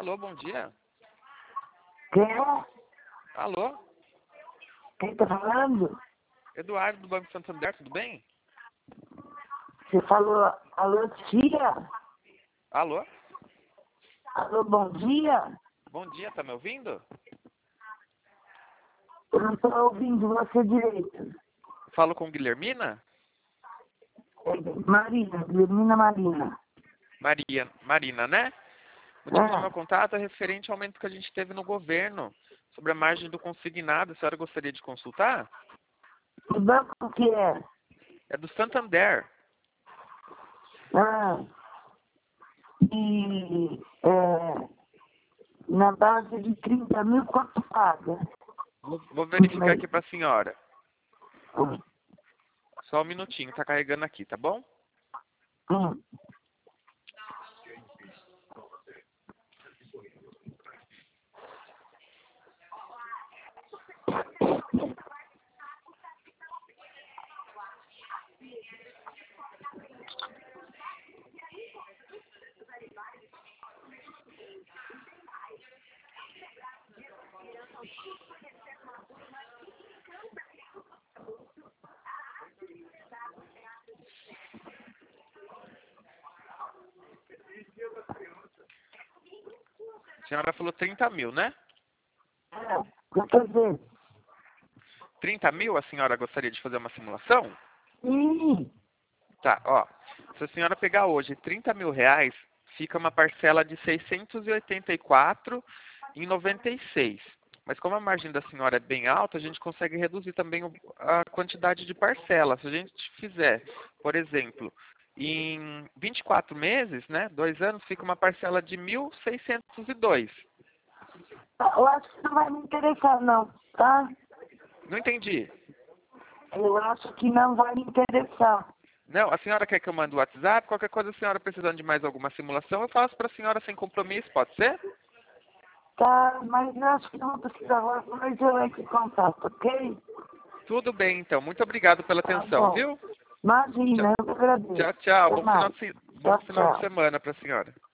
Alô, bom dia. Quem é? Alô? Quem tá falando? Eduardo do Banco Santander, tudo bem? Você falou, alô, tia? Alô? Alô, bom dia? Bom dia, tá me ouvindo? Eu não tô ouvindo você direito. Falo com Guilhermina? Marina, Guilhermina Marina. Marina, né? O motivo do meu contato é referente ao aumento que a gente teve no governo sobre a margem do consignado. A senhora gostaria de consultar? Que banco que é? É do Santander. Ah, e na base de 30 mil, quanto paga? Vou verificar aqui para a senhora. Só um minutinho, tá carregando aqui, tá bom? Hum. A senhora falou 30 mil, né? Quer dizer, 30 mil, a senhora gostaria de fazer uma simulação? sim. Tá, ó. Se a senhora pegar hoje 30 mil reais, fica uma parcela de 684,96. Mas como a margem da senhora é bem alta, a gente consegue reduzir também a quantidade de parcela. Se a gente fizer, por exemplo, em 24 meses, né, 2 anos, fica uma parcela de 1.602. Eu acho que não vai me interessar, não, tá? Não entendi. Eu acho que não vai me interessar. Não, a senhora quer que eu mande o WhatsApp? Qualquer coisa, a senhora precisando de mais alguma simulação, eu faço para a senhora sem compromisso, pode ser? Tá, mas eu acho que não precisa agora, mas eu entro em contato, ok? Tudo bem, então. Muito obrigado pela Tá atenção, bom. viu? Imagina, eu que agradeço. Tchau, tchau. Até mais. Bom Tchau, final de tchau. semana para a senhora.